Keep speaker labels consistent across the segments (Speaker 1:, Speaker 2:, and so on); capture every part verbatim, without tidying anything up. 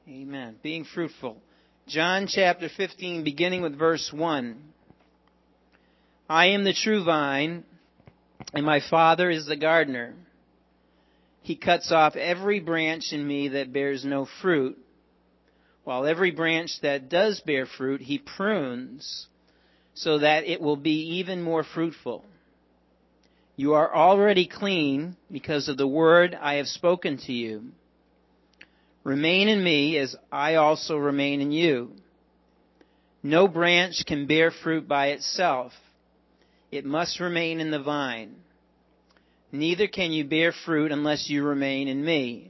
Speaker 1: Amen. Being fruitful. John chapter fifteen, beginning with verse one. I am the true vine, and my Father is the gardener. He cuts off every branch in me that bears no fruit, while every branch that does bear fruit, He prunes, so that it will be even more fruitful. You are already clean because of the word I have spoken to you. Remain in me as I also remain in you. No branch can bear fruit by itself. It must remain in the vine. Neither can you bear fruit unless you remain in me.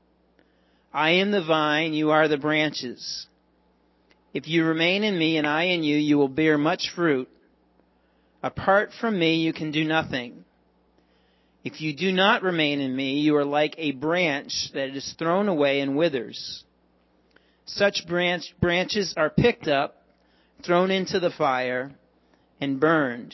Speaker 1: I am the vine, you are the branches. If you remain in me and I in you, you will bear much fruit. Apart from me, you can do nothing. If you do not remain in me, you are like a branch that is thrown away and withers. Such branch, branches are picked up, thrown into the fire, and burned.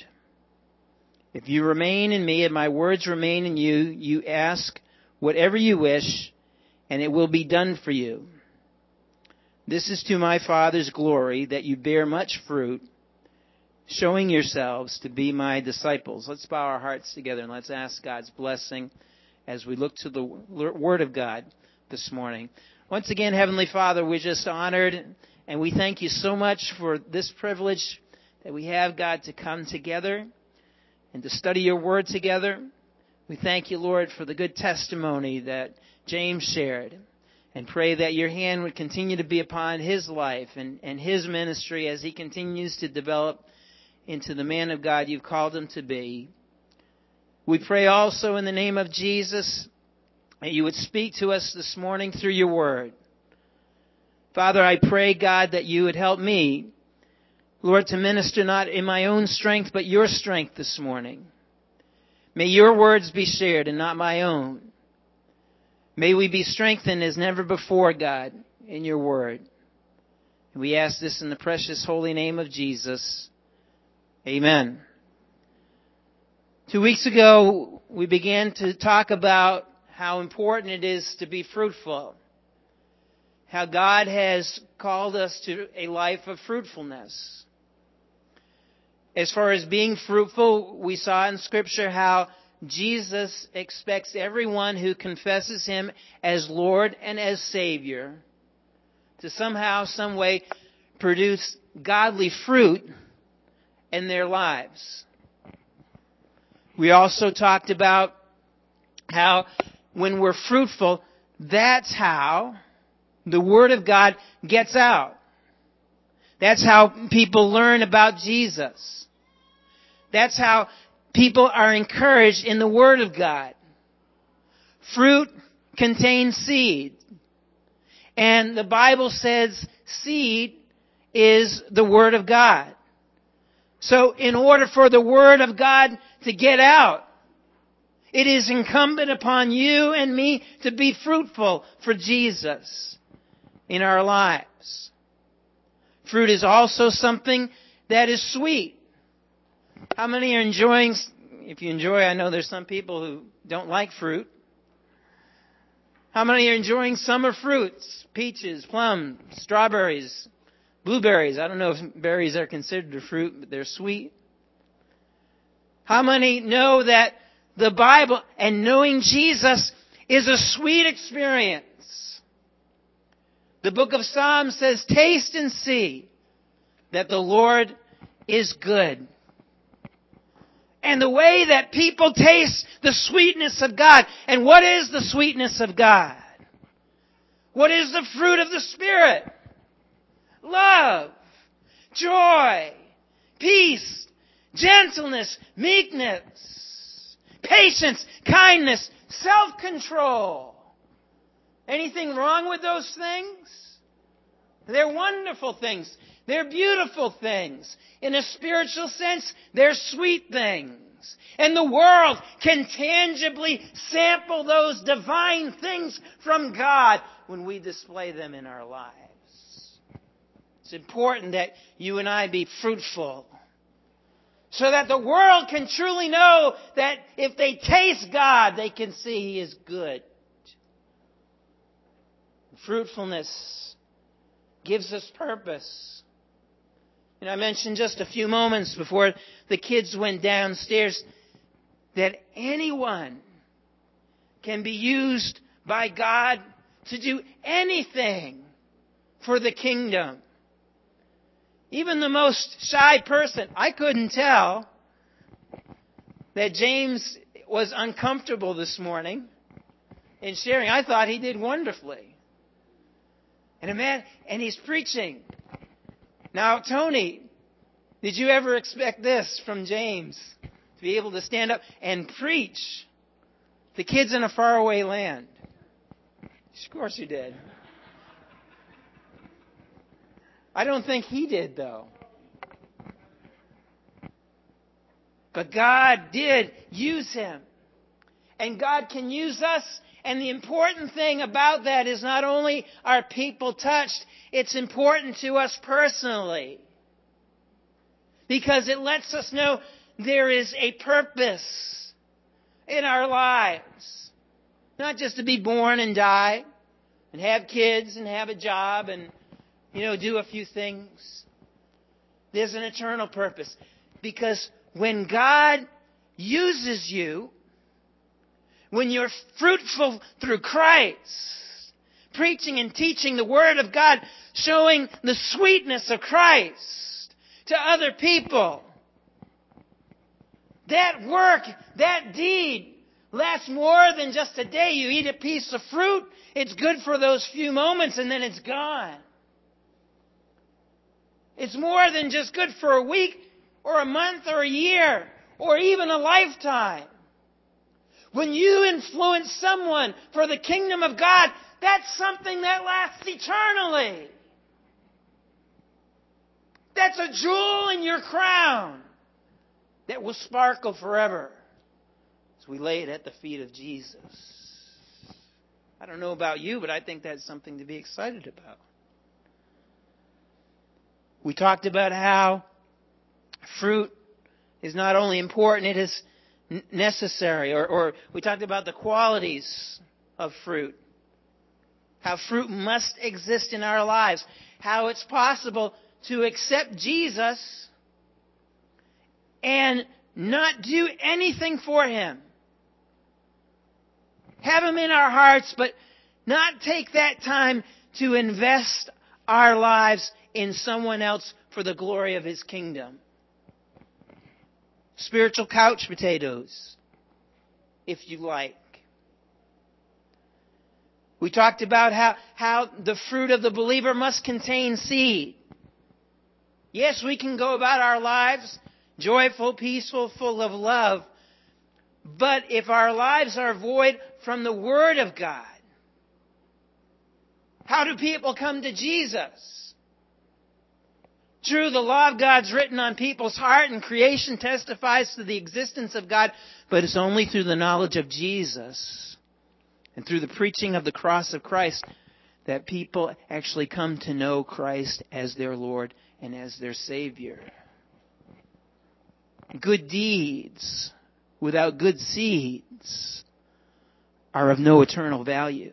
Speaker 1: If you remain in me and my words remain in you, you ask whatever you wish, and it will be done for you. This is to my Father's glory, that you bear much fruit, showing yourselves to be my disciples. Let's bow our hearts together and let's ask God's blessing as we look to the Word of God this morning. Once again, Heavenly Father, we're just honored and we thank you so much for this privilege that we have, God, to come together and to study your Word together. We thank you, Lord, for the good testimony that James shared, and pray that your hand would continue to be upon his life and, and his ministry as he continues to develop into the man of God you've called him to be. We pray also in the name of Jesus that you would speak to us this morning through your word. Father, I pray, God, that you would help me, Lord, to minister not in my own strength, but your strength this morning. May your words be shared and not my own. May we be strengthened as never before, God, in your word. And we ask this in the precious holy name of Jesus. Amen. Two weeks ago, we began to talk about how important it is to be fruitful. How God has called us to a life of fruitfulness. As far as being fruitful, we saw in Scripture how Jesus expects everyone who confesses Him as Lord and as Savior to somehow, some way, produce godly fruit in their lives. We also talked about how when we're fruitful, that's how the Word of God gets out. That's how people learn about Jesus. That's how people are encouraged in the Word of God. Fruit contains seed. And the Bible says seed is the Word of God. So in order for the Word of God to get out, it is incumbent upon you and me to be fruitful for Jesus in our lives. Fruit is also something that is sweet. How many are enjoying, if you enjoy, I know there's some people who don't like fruit. How many are enjoying summer fruits? Peaches, plums, strawberries, blueberries. I don't know if berries are considered a fruit, but they're sweet. How many know that the Bible and knowing Jesus is a sweet experience? The book of Psalms says, taste and see that the Lord is good. And the way that people taste the sweetness of God. And what is the sweetness of God? What is the fruit of the Spirit? Love, joy, peace, gentleness, meekness, patience, kindness, self-control. Anything wrong with those things? They're wonderful things. They're beautiful things. In a spiritual sense, they're sweet things. And the world can tangibly sample those divine things from God when we display them in our lives. It's important that you and I be fruitful so that the world can truly know that if they taste God, they can see He is good. Fruitfulness gives us purpose. And I mentioned just a few moments before the kids went downstairs that anyone can be used by God to do anything for the kingdom. Even the most shy person, I couldn't tell that James was uncomfortable this morning in sharing. I thought he did wonderfully. And a man, and he's preaching. Now, Tony, did you ever expect this from James? To be able to stand up and preach to kids in a faraway land? Of course you did. I don't think he did, though. But God did use him. And God can use us. And the important thing about that is not only are people touched, it's important to us personally. Because it lets us know there is a purpose in our lives. Not just to be born and die and have kids and have a job and, you know, do a few things. There's an eternal purpose. Because when God uses you, when you're fruitful through Christ, preaching and teaching the Word of God, showing the sweetness of Christ to other people, that work, that deed lasts more than just a day. You eat a piece of fruit, it's good for those few moments, and then it's gone. It's more than just good for a week or a month or a year or even a lifetime. When you influence someone for the kingdom of God, that's something that lasts eternally. That's a jewel in your crown that will sparkle forever as we lay it at the feet of Jesus. I don't know about you, but I think that's something to be excited about. We talked about how fruit is not only important, it is necessary. Or, or we talked about the qualities of fruit. How fruit must exist in our lives. How it's possible to accept Jesus and not do anything for Him. Have Him in our hearts, but not take that time to invest our lives in someone else for the glory of His kingdom. Spiritual couch potatoes, if you like. We talked about how, how the fruit of the believer must contain seed. Yes, we can go about our lives joyful, peaceful, full of love. But if our lives are void from the Word of God, how do people come to Jesus? True, the law of God's written on people's heart, and creation testifies to the existence of God, but it's only through the knowledge of Jesus and through the preaching of the cross of Christ that people actually come to know Christ as their Lord and as their Savior. Good deeds without good seeds are of no eternal value.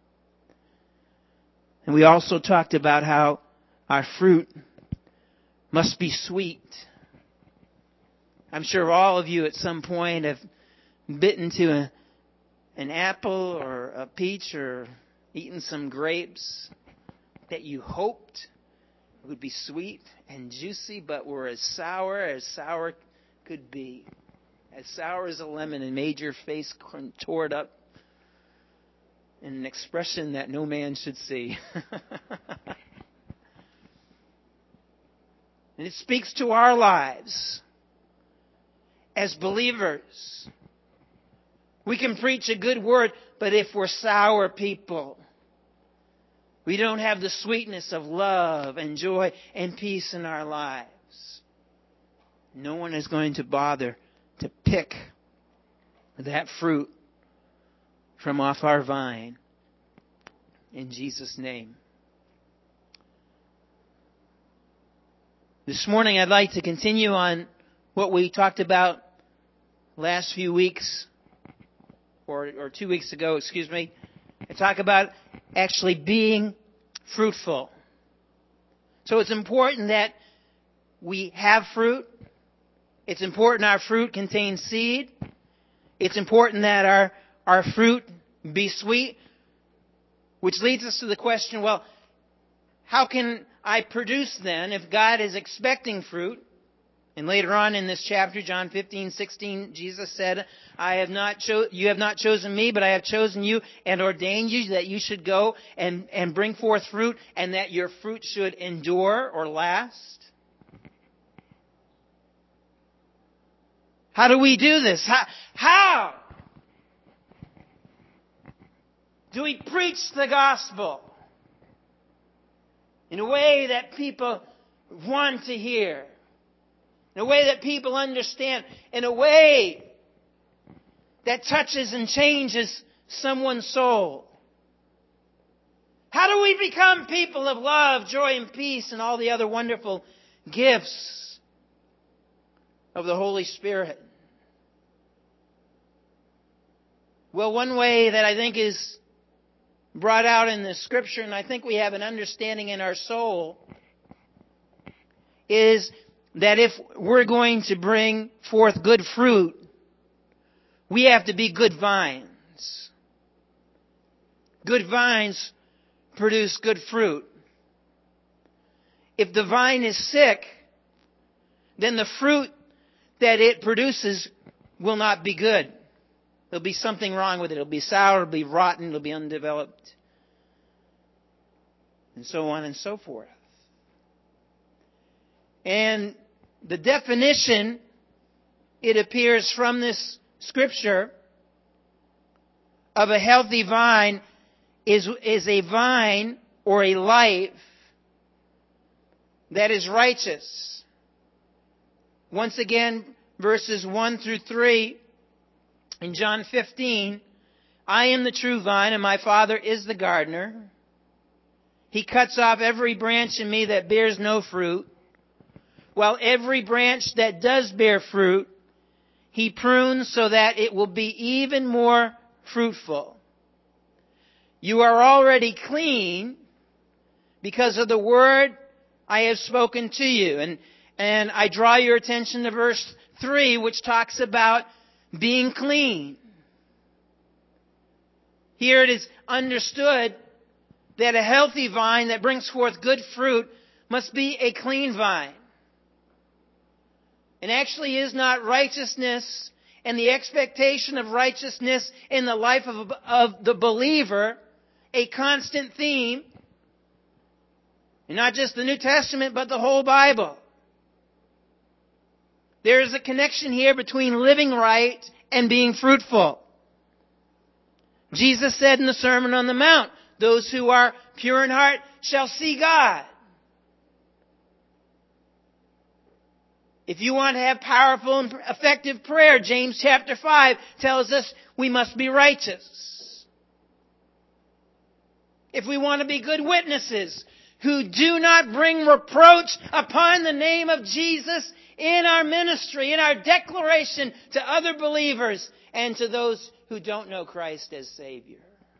Speaker 1: And we also talked about how our fruit must be sweet. I'm sure all of you at some point have bitten to a, an apple or a peach or eaten some grapes that you hoped would be sweet and juicy, but were as sour as sour could be. As sour as a lemon, and made your face contort up in an expression that no man should see. And it speaks to our lives as believers. We can preach a good word, but if we're sour people, we don't have the sweetness of love and joy and peace in our lives, no one is going to bother to pick that fruit from off our vine. In Jesus' name. This morning I'd like to continue on what we talked about last few weeks, or, or two weeks ago, excuse me. I talk about actually being fruitful. So it's important that we have fruit. It's important our fruit contains seed. It's important that our, our fruit be sweet. Which leads us to the question, well, how can I produce then if God is expecting fruit? And later on in this chapter, John fifteen, sixteen, Jesus said, I have not cho- you have not chosen me, but I have chosen you and ordained you that you should go and, and bring forth fruit, and that your fruit should endure or last. How do we do this? How, how do we preach the gospel in a way that people want to hear? In a way that people understand. In a way that touches and changes someone's soul. How do we become people of love, joy, and peace, and all the other wonderful gifts of the Holy Spirit? Well, one way that I think is brought out in the Scripture, and I think we have an understanding in our soul, is that if we're going to bring forth good fruit, we have to be good vines. Good vines produce good fruit. If the vine is sick, then the fruit that it produces will not be good. There'll be something wrong with it. It'll be sour, it'll be rotten, it'll be undeveloped, and so on and so forth. And the definition, it appears from this scripture, of a healthy vine is, is a vine or a life that is righteous. Once again, verses one through three in John fifteen, I am the true vine and my Father is the gardener. He cuts off every branch in me that bears no fruit, while every branch that does bear fruit, He prunes so that it will be even more fruitful. You are already clean because of the word I have spoken to you. And, and I draw your attention to verse three, which talks about being clean. Here it is understood that a healthy vine that brings forth good fruit must be a clean vine. And actually is not righteousness and the expectation of righteousness in the life of, of the believer a constant theme? And not just the New Testament, but the whole Bible. There is a connection here between living right and being fruitful. Jesus said in the Sermon on the Mount, those who are pure in heart shall see God. If you want to have powerful and effective prayer, James chapter five tells us we must be righteous. If we want to be good witnesses who do not bring reproach upon the name of Jesus in our ministry, in our declaration to other believers and to those who don't know Christ as Savior,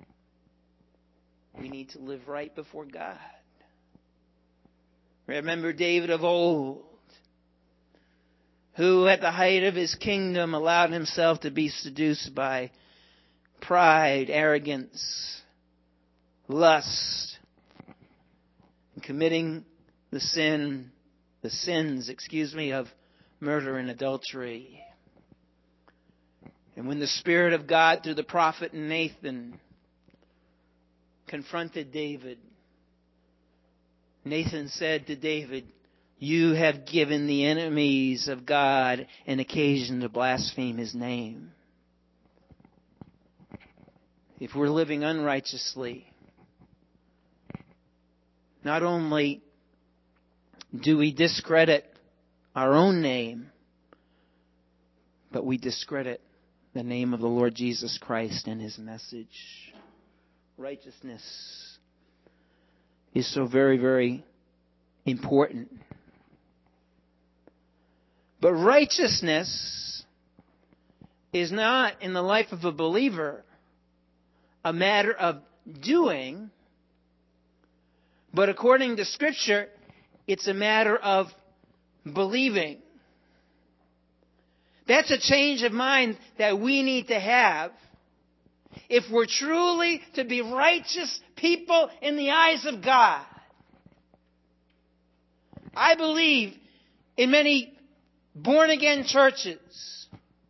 Speaker 1: we need to live right before God. Remember David of old, who at the height of his kingdom allowed himself to be seduced by pride, arrogance, lust, and committing the sin, the sins, excuse me, of murder and adultery. And when the Spirit of God, through the prophet Nathan, confronted David, Nathan said to David, you have given the enemies of God an occasion to blaspheme His name. If we're living unrighteously, not only do we discredit our own name, but we discredit the name of the Lord Jesus Christ and His message. Righteousness is so very, very important. But righteousness is not, in the life of a believer, a matter of doing, but according to Scripture, It's a matter of believing. That's a change of mind that we need to have if we're truly to be righteous people in the eyes of God. I believe in many born-again churches.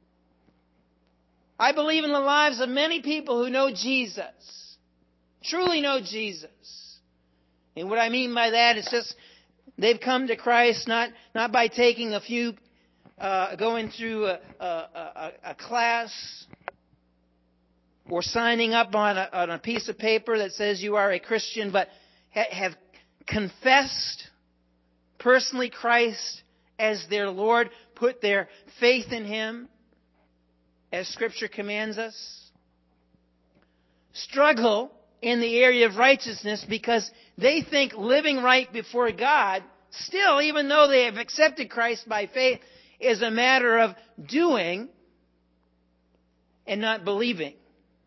Speaker 1: I believe in the lives of many people who know Jesus, truly know Jesus. And what I mean by that is just they've come to Christ not, not by taking a few, uh, going through a, a, a, a class or signing up on a, on a piece of paper that says you are a Christian, but ha- have confessed personally Christ as their Lord, put their faith in Him, as Scripture commands us. Struggle in the area of righteousness because they think living right before God, still, even though they have accepted Christ by faith, is a matter of doing and not believing.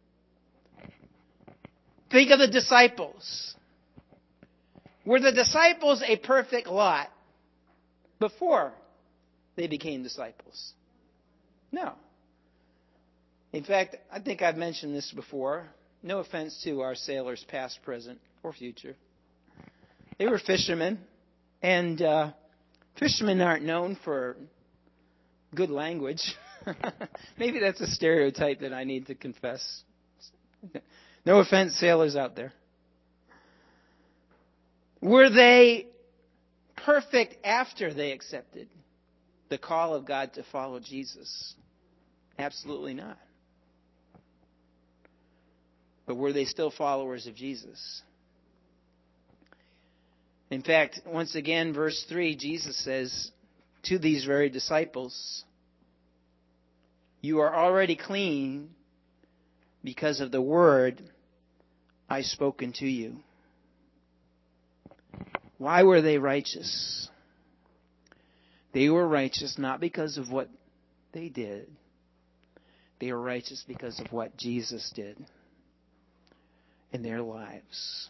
Speaker 1: Think of the disciples. Were the disciples a perfect lot before they became disciples? No. In fact, I think I've mentioned this before. No offense to our sailors, past, present, or future. They were fishermen, and uh, fishermen aren't known for good language. Maybe that's a stereotype that I need to confess. No offense, sailors out there. Were they perfect after they accepted the call of God to follow Jesus? Absolutely not. But were they still followers of Jesus? In fact, once again, verse three, Jesus says to these very disciples, "You are already clean because of the word I've spoken to you." Why were they righteous? They were righteous not because of what they did. They were righteous because of what Jesus did in their lives.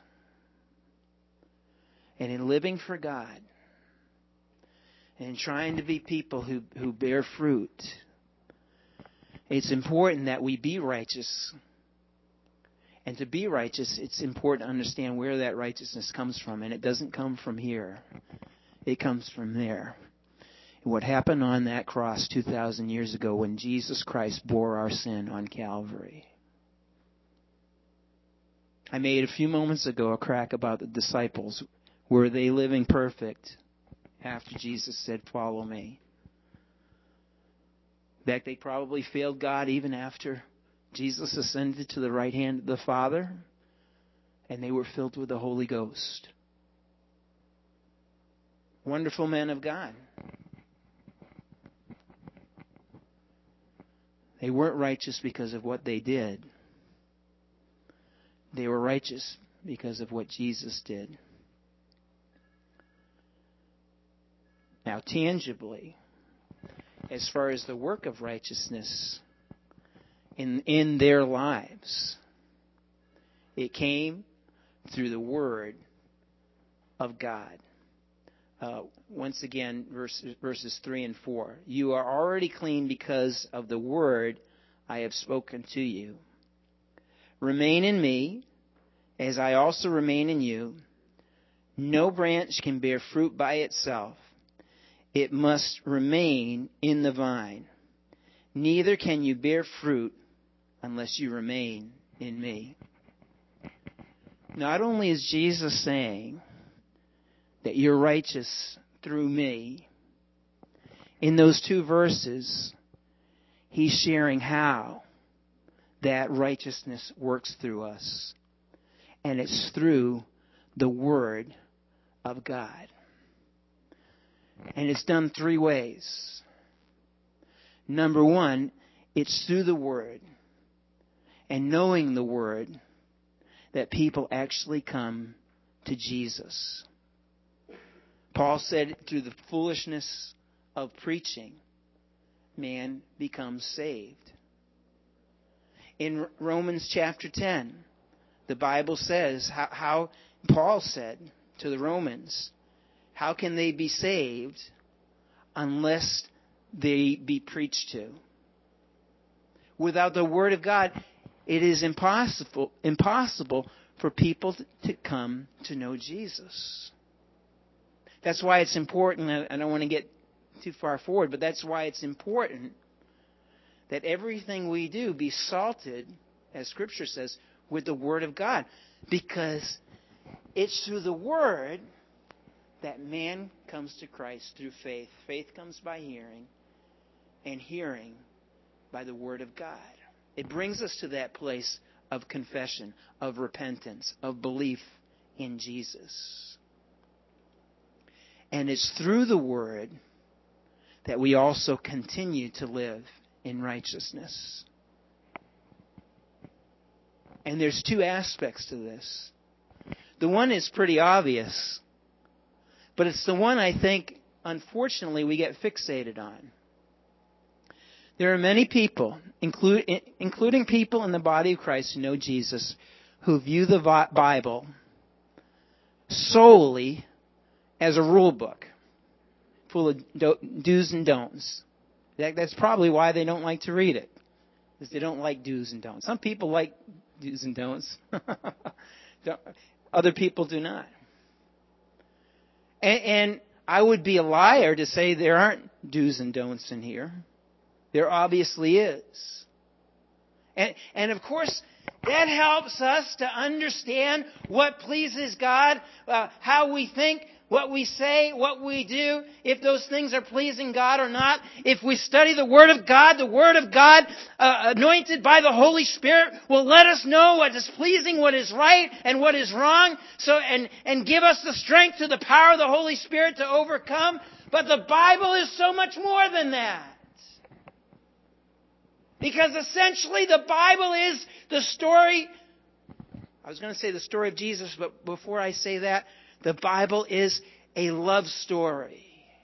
Speaker 1: And in living for God, and in trying to be people who, who bear fruit, it's important that we be righteous. And to be righteous, it's important to understand where that righteousness comes from. And it doesn't come from here. It comes from there. And what happened on that cross two thousand years ago when Jesus Christ bore our sin on Calvary. I made a few moments ago a crack about the disciples. Were they living perfect after Jesus said, "Follow me"? In fact, they probably failed God even after Jesus ascended to the right hand of the Father, and they were filled with the Holy Ghost. Wonderful men of God. They weren't righteous because of what they did. They were righteous because of what Jesus did. Now, tangibly, as far as the work of righteousness in in their lives, it came through the Word of God. Uh, once again, verse, verses three and four. "You are already clean because of the word I have spoken to you. Remain in me, as I also remain in you. No branch can bear fruit by itself. It must remain in the vine. Neither can you bear fruit unless you remain in me." Not only is Jesus saying that you're righteous through me, in those two verses, He's sharing how that righteousness works through us. And it's through the Word of God. And it's done three ways. Number one, it's through the Word and knowing the Word that people actually come to Jesus. Paul said, through the foolishness of preaching, man becomes saved. In Romans chapter ten, the Bible says how, how Paul said to the Romans, how can they be saved unless they be preached to? Without the Word of God, it is impossible impossible for people to come to know Jesus. That's why it's important. I don't want to get too far forward, but that's why it's important that everything we do be salted, as Scripture says, with the Word of God. Because it's through the Word that man comes to Christ through faith. Faith comes by hearing, and hearing by the Word of God. It brings us to that place of confession, of repentance, of belief in Jesus. And it's through the Word that we also continue to live in righteousness. And there's two aspects to this. The one is pretty obvious, but it's the one I think, unfortunately, we get fixated on. There are many people, include, including people in the body of Christ who know Jesus, who view the Bible solely as a rule book full of do's and don'ts. That, that's probably why they don't like to read it, because they don't like do's and don'ts. Some people like do's and don'ts. Other people do not. And, and I would be a liar to say there aren't do's and don'ts in here. There obviously is. And, and of course, that helps us to understand what pleases God, uh, how we think, what we say, what we do, if those things are pleasing God or not. If we study the Word of God, the Word of God, uh, anointed by the Holy Spirit, will let us know what is pleasing, what is right, and what is wrong, so and, and give us the strength to the power of the Holy Spirit to overcome. But the Bible is so much more than that. Because essentially the Bible is the story, I was going to say the story of Jesus, but before I say that, the Bible is a love story.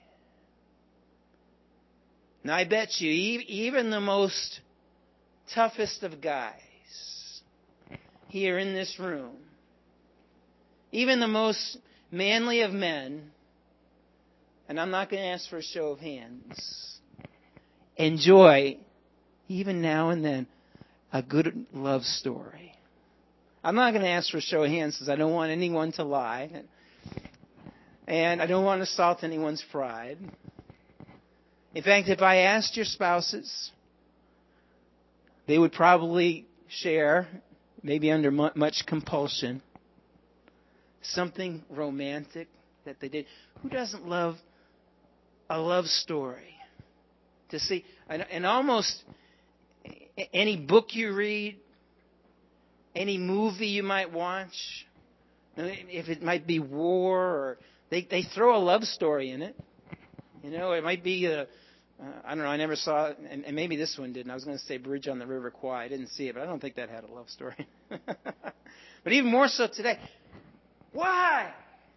Speaker 1: Now I bet you, even the most toughest of guys here in this room, even the most manly of men, and I'm not going to ask for a show of hands, enjoy, even now and then, a good love story. I'm not going to ask for a show of hands because I don't want anyone to lie. And I don't want to assault anyone's pride. In fact, if I asked your spouses, they would probably share, maybe under much compulsion, something romantic that they did. Who doesn't love a love story? To see, and almost any book you read, any movie you might watch, if it might be war, or they they throw a love story in it. You know, it might be a, uh, I don't know, I never saw it, and, and maybe this one didn't. I was going to say Bridge on the River Kwai. I didn't see it, but I don't think that had a love story. But even more so today. Why?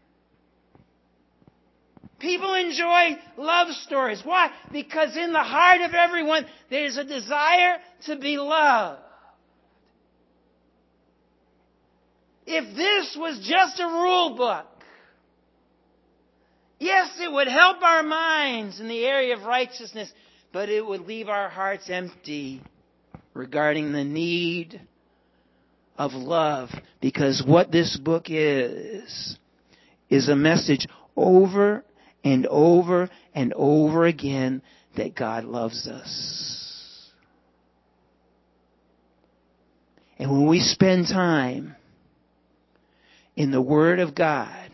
Speaker 1: People enjoy love stories. Why? Because in the heart of everyone, there's a desire to be loved. If this was just a rule book, yes, it would help our minds in the area of righteousness, but it would leave our hearts empty regarding the need of love. Because what this book is, is a message over and over and over again that God loves us. And when we spend time in the Word of God,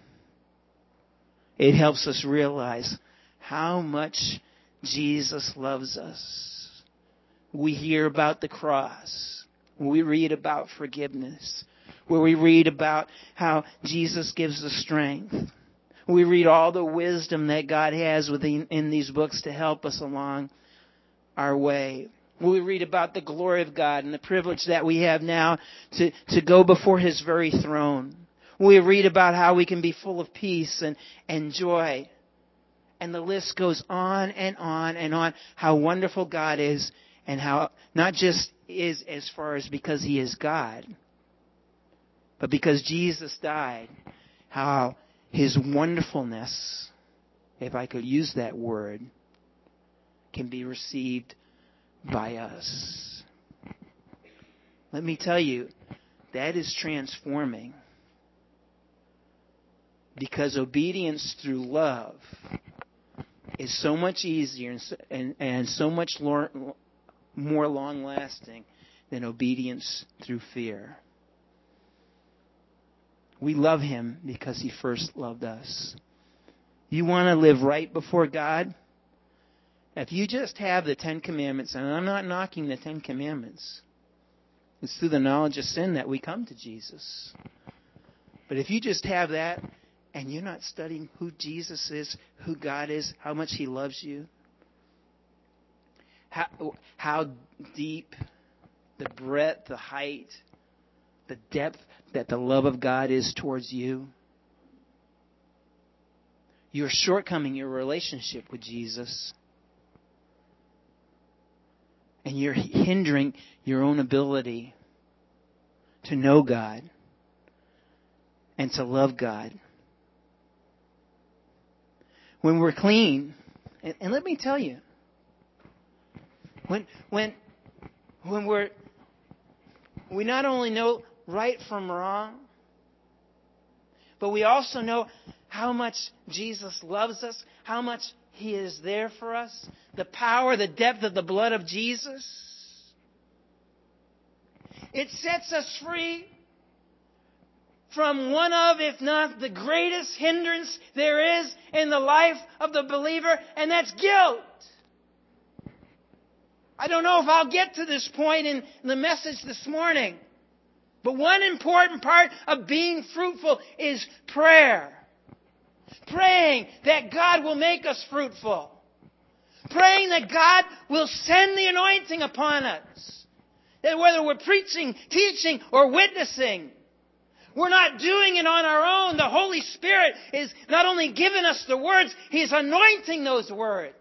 Speaker 1: it helps us realize how much Jesus loves us. We hear about the cross. We read about forgiveness. Where we read about how Jesus gives us strength. We read all the wisdom that God has within in these books to help us along our way. We read about the glory of God and the privilege that we have now to, to go before His very throne. We read about how we can be full of peace and, and joy. And the list goes on and on and on. How wonderful God is, and how not just is as far as because He is God, but because Jesus died, how His wonderfulness, if I could use that word, can be received by us. Let me tell you, that is transforming. Because obedience through love is so much easier and so, and, and so much more, more long-lasting than obedience through fear. We love Him because He first loved us. You want to live right before God? If you just have the Ten Commandments, and I'm not knocking the Ten Commandments, it's through the knowledge of sin that we come to Jesus. But if you just have that, and you're not studying who Jesus is, who God is, how much He loves you, how, how deep, the breadth, the height, the depth that the love of God is towards you, you're shortcoming your relationship with Jesus. And you're hindering your own ability to know God and to love God. When we're clean, and, and let me tell you, when when when we're we not only know right from wrong, but we also know how much Jesus loves us, how much He is there for us, the power, the depth of the blood of Jesus. It sets us free from one of, if not the greatest hindrance there is in the life of the believer, and that's guilt. I don't know if I'll get to this point in the message this morning, but one important part of being fruitful is prayer. Praying that God will make us fruitful. Praying that God will send the anointing upon us. That whether we're preaching, teaching, or witnessing, we're not doing it on our own. The Holy Spirit is not only giving us the words, He's anointing those words.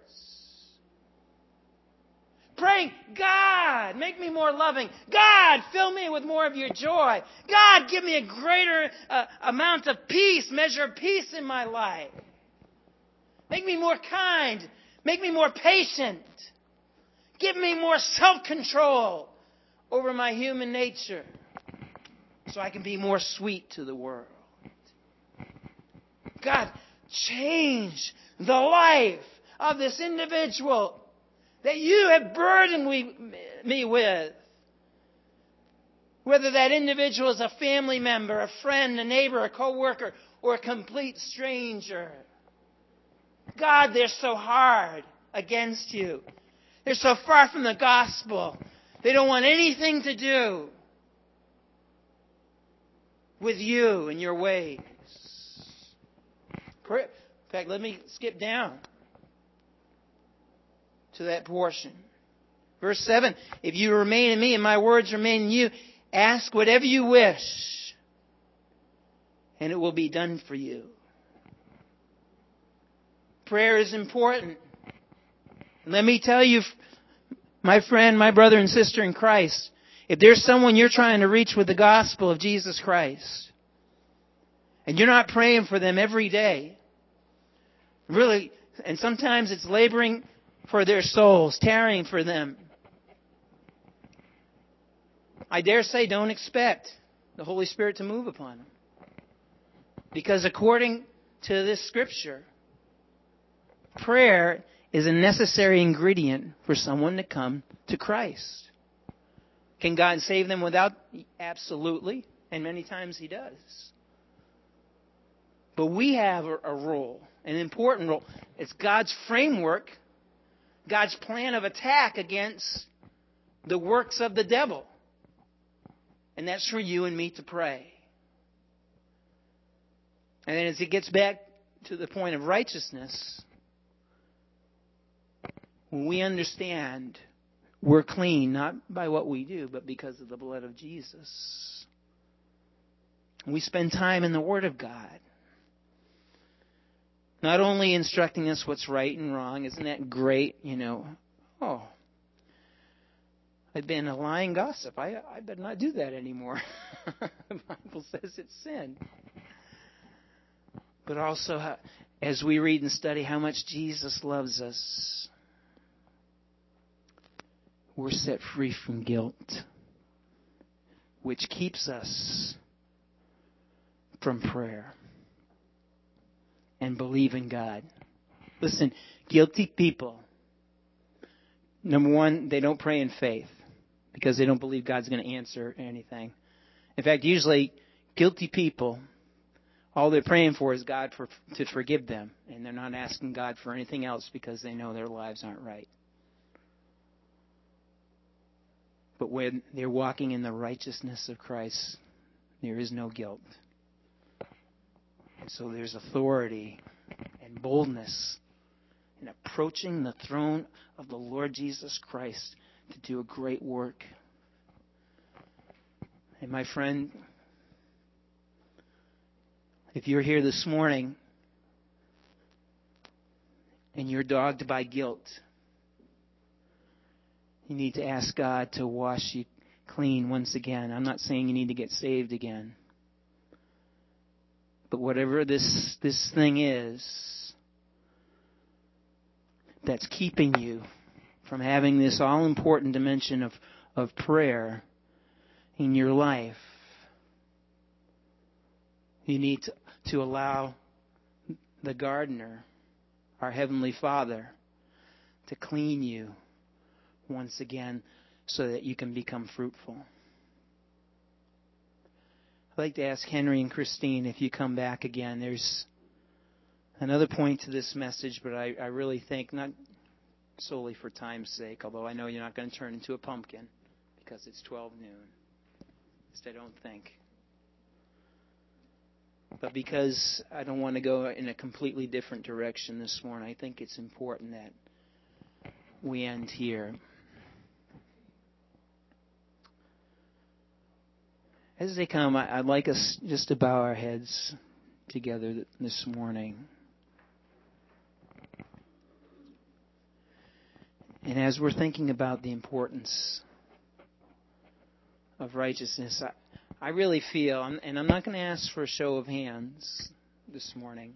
Speaker 1: Praying, God, make me more loving. God, fill me with more of your joy. God, give me a greater uh, amount of peace, measure of peace in my life. Make me more kind. Make me more patient. Give me more self-control over my human nature so I can be more sweet to the world. God, change the life of this individual that you have burdened me with. Whether that individual is a family member, a friend, a neighbor, a co-worker, or a complete stranger. God, they're so hard against you. They're so far from the gospel. They don't want anything to do with you and your ways. In fact, let me skip down to that portion. Verse seven, if you remain in me and my words remain in you, ask whatever you wish, and it will be done for you. Prayer is important. Let me tell you, my friend, my brother and sister in Christ, if there's someone you're trying to reach with the gospel of Jesus Christ, and you're not praying for them every day, really, and sometimes it's laboring for their souls, tarrying for them, I dare say don't expect the Holy Spirit to move upon them. Because according to this scripture, prayer is a necessary ingredient for someone to come to Christ. Can God save them without? Absolutely. And many times He does. But we have a, a role, an important role. It's God's framework, God's plan of attack against the works of the devil. And that's for you and me to pray. And then as it gets back to the point of righteousness, when we understand we're clean, not by what we do, but because of the blood of Jesus. We spend time in the Word of God. Not only instructing us what's right and wrong, isn't that great, you know, oh, I've been a lying gossip. I, I better not do that anymore. The Bible says it's sin. but also how, as we read and study how much Jesus loves us, we're set free from guilt, which keeps us from prayer and believing God. Listen, guilty people, number one, they don't pray in faith because they don't believe God's going to answer anything. In fact, usually guilty people, all they're praying for is God for, to forgive them. And they're not asking God for anything else because they know their lives aren't right. But when they're walking in the righteousness of Christ, there is no guilt. And so there's authority and boldness in approaching the throne of the Lord Jesus Christ to do a great work. And my friend, if you're here this morning and you're dogged by guilt, you need to ask God to wash you clean once again. I'm not saying you need to get saved again. But whatever this this thing is that's keeping you from having this all-important dimension of, of prayer in your life, you need to, to allow the gardener, our Heavenly Father, to clean you once again so that you can become fruitful. I'd like to ask Henry and Christine if you come back again. There's another point to this message, but I, I really think, not solely for time's sake, although I know you're not going to turn into a pumpkin because it's twelve noon. At least I don't think. But because I don't want to go in a completely different direction this morning, I think it's important that we end here. As they come, I'd like us just to bow our heads together this morning. And as we're thinking about the importance of righteousness, I, I really feel, and I'm not going to ask for a show of hands this morning,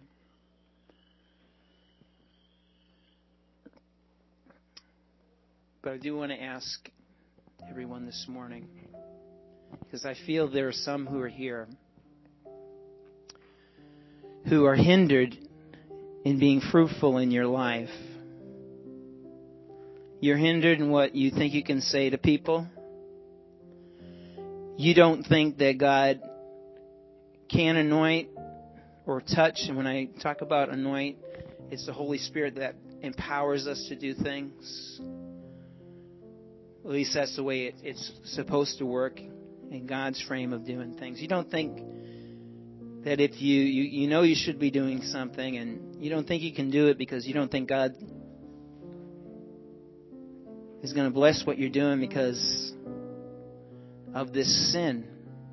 Speaker 1: but I do want to ask everyone this morning, because I feel there are some who are here who are hindered in being fruitful in your life. You're hindered in what you think you can say to people. You don't think that God can anoint or touch. And when I talk about anoint, it's the Holy Spirit that empowers us to do things. At least that's the way it, it's supposed to work in God's frame of doing things. You don't think that if you, you, you know you should be doing something and you don't think you can do it because you don't think God is going to bless what you're doing because of this sin.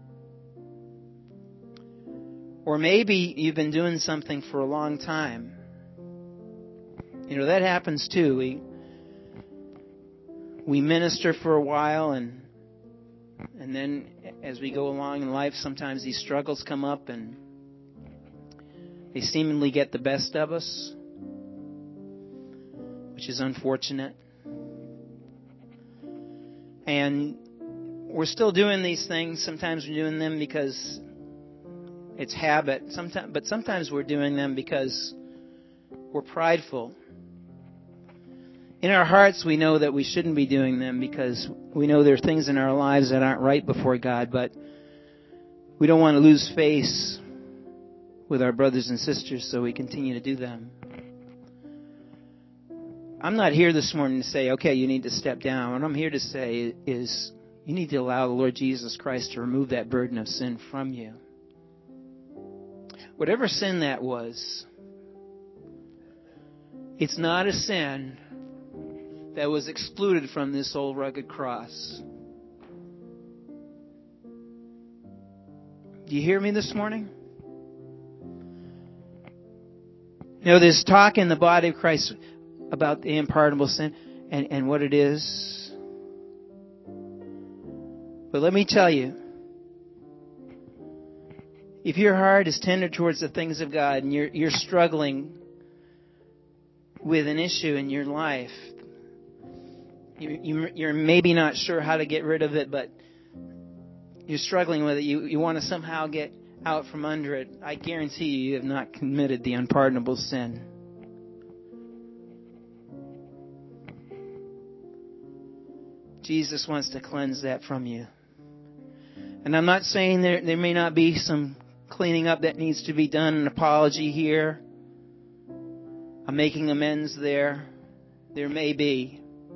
Speaker 1: Or maybe you've been doing something for a long time. You know, that happens too. We we minister for a while and and then as we go along in life, sometimes these struggles come up and they seemingly get the best of us, which is unfortunate. And we're still doing these things. Sometimes we're doing them because it's habit. Sometimes, but sometimes we're doing them because we're prideful. In our hearts, we know that we shouldn't be doing them because we know there are things in our lives that aren't right before God, but we don't want to lose face with our brothers and sisters, so we continue to do them. I'm not here this morning to say, okay, you need to step down. What I'm here to say is you need to allow the Lord Jesus Christ to remove that burden of sin from you. Whatever sin that was, it's not a sin that was excluded from this old rugged cross. Do you hear me this morning? You know, there's talk in the body of Christ about the unpardonable sin and, and what it is. But let me tell you, if your heart is tender towards the things of God and you're, you're struggling with an issue in your life, you, you, you're maybe not sure how to get rid of it, but you're struggling with it, you, you want to somehow get out from under it, I guarantee you, you have not committed the unpardonable sin. Jesus wants to cleanse that from you. And I'm not saying there, there may not be some cleaning up that needs to be done, an apology here, I'm making amends there. There may be.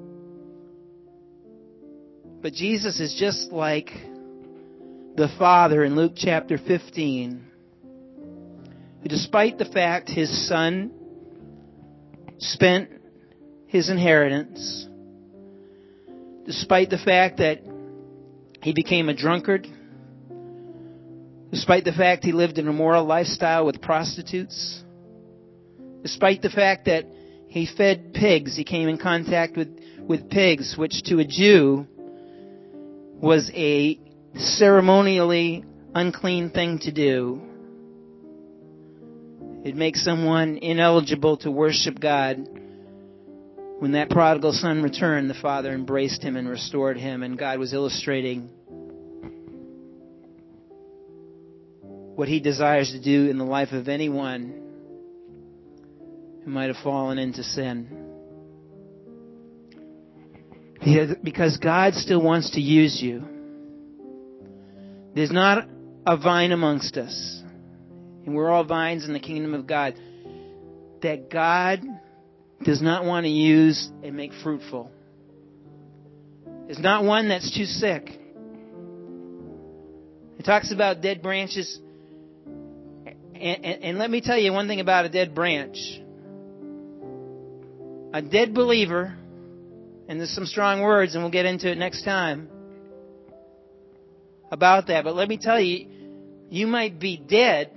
Speaker 1: But Jesus is just like the Father in Luke chapter fifteen, who despite the fact his son spent his inheritance, despite the fact that he became a drunkard, despite the fact he lived an immoral lifestyle with prostitutes, despite the fact that he fed pigs, he came in contact with, with pigs, which to a Jew was a ceremonially unclean thing to do. It makes someone ineligible to worship God. When that prodigal son returned, the father embraced him and restored him, and God was illustrating what he desires to do in the life of anyone who might have fallen into sin. Because God still wants to use you. There's not a vine amongst us, and we're all vines in the kingdom of God, that God does not want to use and make fruitful. There's not one that's too sick. It talks about dead branches. And, and, and let me tell you one thing about a dead branch. A dead believer, and there's some strong words, and we'll get into it next time about that. But let me tell you, you might be dead,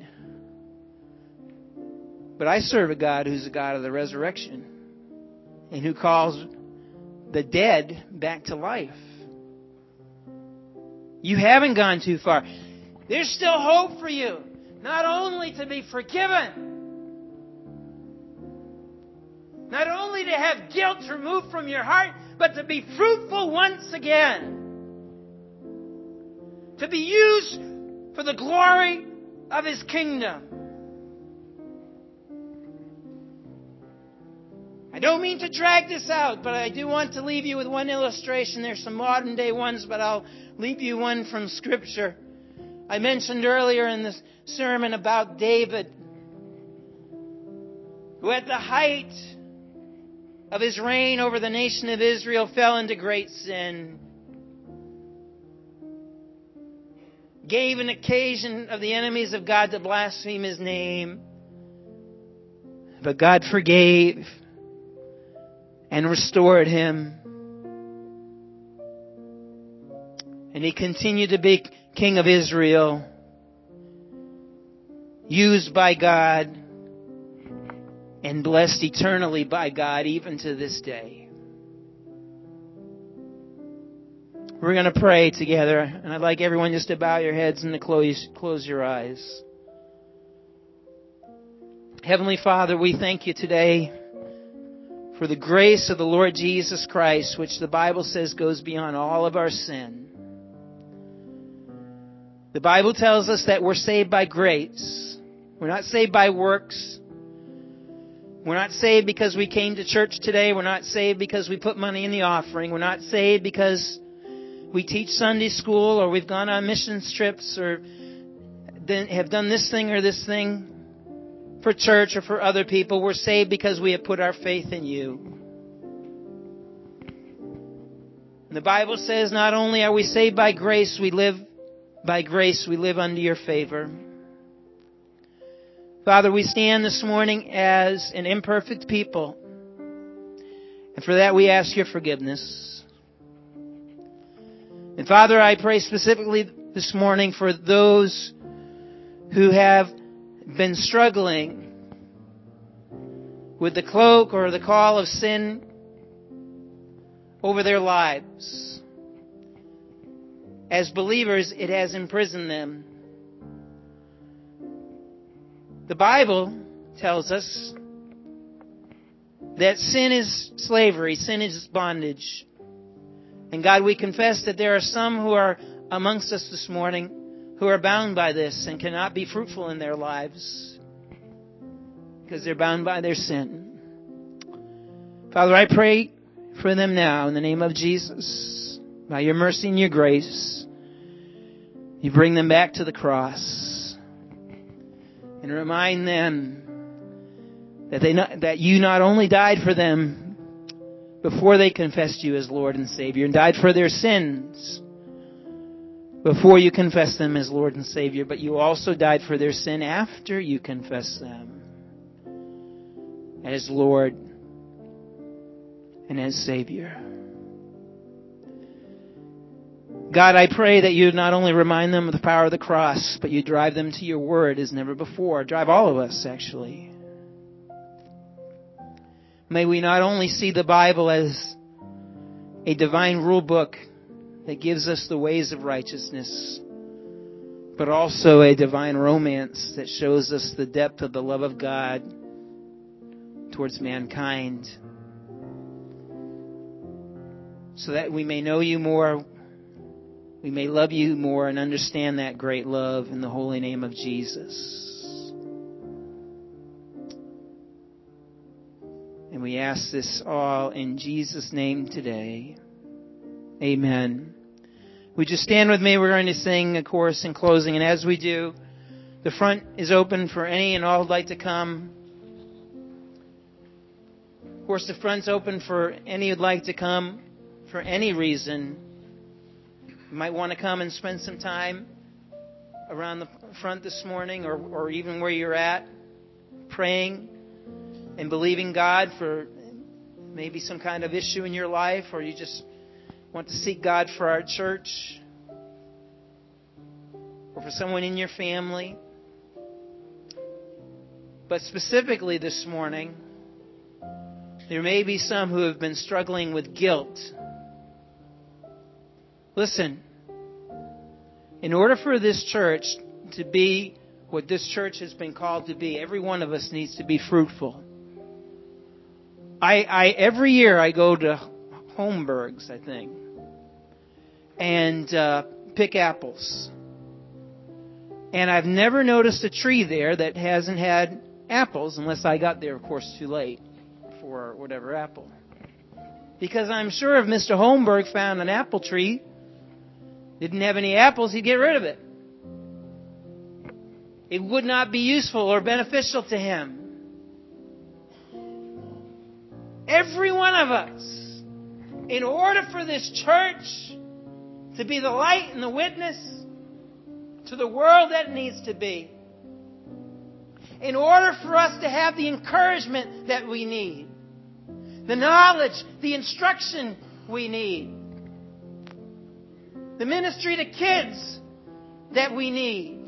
Speaker 1: but I serve a God who's a God of the resurrection and who calls the dead back to life. You haven't gone too far. There's still hope for you. Not only to be forgiven, not only to have guilt removed from your heart, but to be fruitful once again. To be used for the glory of His kingdom. I don't mean to drag this out, but I do want to leave you with one illustration. There's some modern day ones, but I'll leave you one from Scripture. I mentioned earlier in this sermon about David, who at the height of his reign over the nation of Israel fell into great sin. Gave an occasion of the enemies of God to blaspheme His name. But God forgave and restored him. And he continued to be king of Israel, used by God and blessed eternally by God even to this day. We're going to pray together, and I'd like everyone just to bow your heads and to close, close your eyes. Heavenly Father, we thank you today for the grace of the Lord Jesus Christ, which the Bible says goes beyond all of our sin. The Bible tells us that we're saved by grace. We're not saved by works. We're not saved because we came to church today. We're not saved because we put money in the offering. We're not saved because we teach Sunday school or we've gone on missions trips or have done this thing or this thing for church or for other people. We're saved because we have put our faith in you. And the Bible says not only are we saved by grace, we live by grace, we live under your favor. Father, we stand this morning as an imperfect people. And for that we ask your forgiveness. And Father, I pray specifically this morning for those who have been struggling with the cloak or the call of sin over their lives. As believers, it has imprisoned them. The Bible tells us that sin is slavery, sin is bondage. And God, we confess that there are some who are amongst us this morning who are bound by this and cannot be fruitful in their lives because they're bound by their sin. Father, I pray for them now in the name of Jesus. By your mercy and your grace, you bring them back to the cross and remind them that they not, that you not only died for them before they confessed you as Lord and Savior and died for their sins before you confessed them as Lord and Savior, but you also died for their sin after you confessed them as Lord and as Savior. God, I pray that you not only remind them of the power of the cross, but you drive them to your word as never before. Drive all of us, actually. May we not only see the Bible as a divine rule book that gives us the ways of righteousness, but also a divine romance that shows us the depth of the love of God towards mankind, so that we may know you more, we may love you more, and understand that great love in the holy name of Jesus. And we ask this all in Jesus' name today. Amen. Would you stand with me? We're going to sing a chorus in closing. And as we do, the front is open for any and all who'd like to come. Of course, the front's open for any who'd like to come for any reason. You might want to come and spend some time around the front this morning, or, or even where you're at, praying and believing God for maybe some kind of issue in your life, or you just want to seek God for our church or for someone in your family. But specifically this morning, there may be some who have been struggling with guilt. Listen, in order for this church to be what this church has been called to be, every one of us needs to be fruitful. I, I every year I go to Holmberg's, I think, and uh, pick apples. And I've never noticed a tree there that hasn't had apples, unless I got there, of course, too late for whatever apple. Because I'm sure if Mister Holmberg found an apple tree, didn't have any apples, he'd get rid of it. It would not be useful or beneficial to him. Every one of us, in order for this church to be the light and the witness to the world that it needs to be, in order for us to have the encouragement that we need, the knowledge, the instruction we need, the ministry to kids that we need,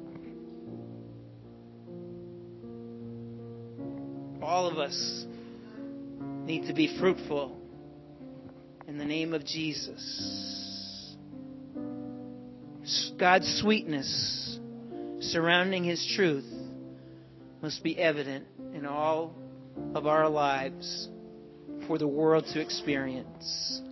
Speaker 1: all of us need to be fruitful in the name of Jesus. God's sweetness surrounding His truth must be evident in all of our lives for the world to experience.